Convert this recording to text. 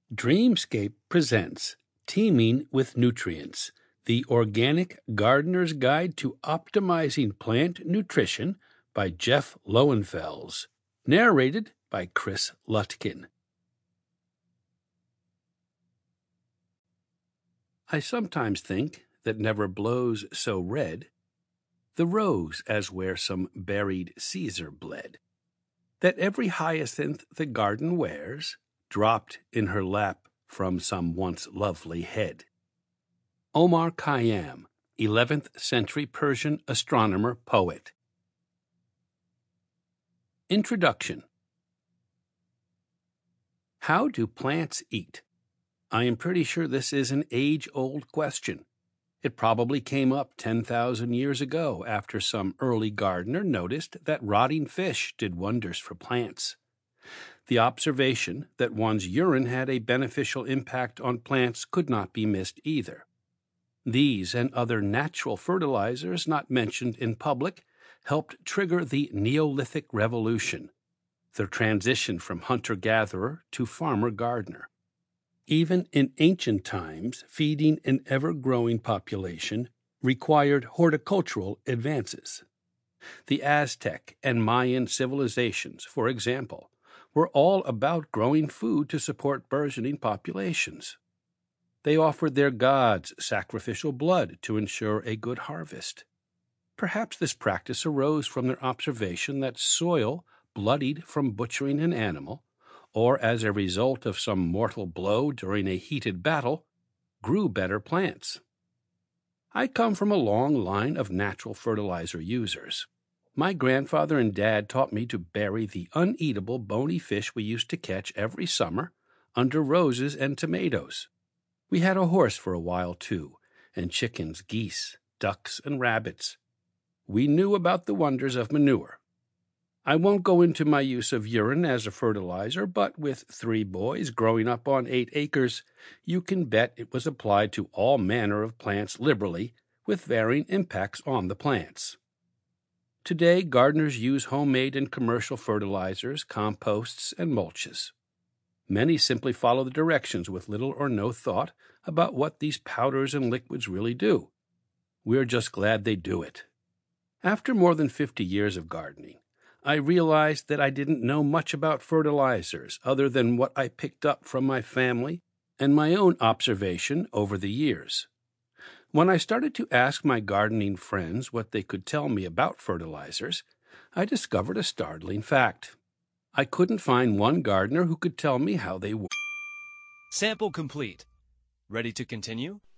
Dreamscape presents Teaming with Nutrients, the Organic Gardener's Guide to Optimizing Plant Nutrition by Jeff Lowenfels, narrated by Chris Lutkin. I sometimes think that never blows so red the rose as where some buried Caesar bled, that every hyacinth the garden wears dropped in her lap from some once lovely head. Omar Khayyam, 11th century Persian astronomer poet. Introduction. How do plants eat? I am pretty sure this is an age-old question. It probably came up 10,000 years ago after some early gardener noticed that rotting fish did wonders for plants. The observation that one's urine had a beneficial impact on plants could not be missed either. These and other natural fertilizers not mentioned in public helped trigger the Neolithic Revolution, the transition from hunter-gatherer to farmer-gardener. Even in ancient times, feeding an ever-growing population required horticultural advances. The Aztec and Mayan civilizations, for example, were all about growing food to support burgeoning populations. They offered their gods sacrificial blood to ensure a good harvest. Perhaps this practice arose from their observation that soil bloodied from butchering an animal, or as a result of some mortal blow during a heated battle, grew better plants. I come from a long line of natural fertilizer users. My grandfather and dad taught me to bury the uneatable bony fish we used to catch every summer under roses and tomatoes. We had a horse for a while, too, and chickens, geese, ducks, and rabbits. We knew about the wonders of manure. I won't go into my use of urine as a fertilizer, but with 3 boys growing up on 8 acres, you can bet it was applied to all manner of plants liberally, with varying impacts on the plants. Today, gardeners use homemade and commercial fertilizers, composts, and mulches. Many simply follow the directions with little or no thought about what these powders and liquids really do. We're just glad they do it. After more than 50 years of gardening, I realized that I didn't know much about fertilizers other than what I picked up from my family and my own observation over the years. When I started to ask my gardening friends what they could tell me about fertilizers, I discovered a startling fact. I couldn't find one gardener who could tell me how they work. Sample complete. Ready to continue?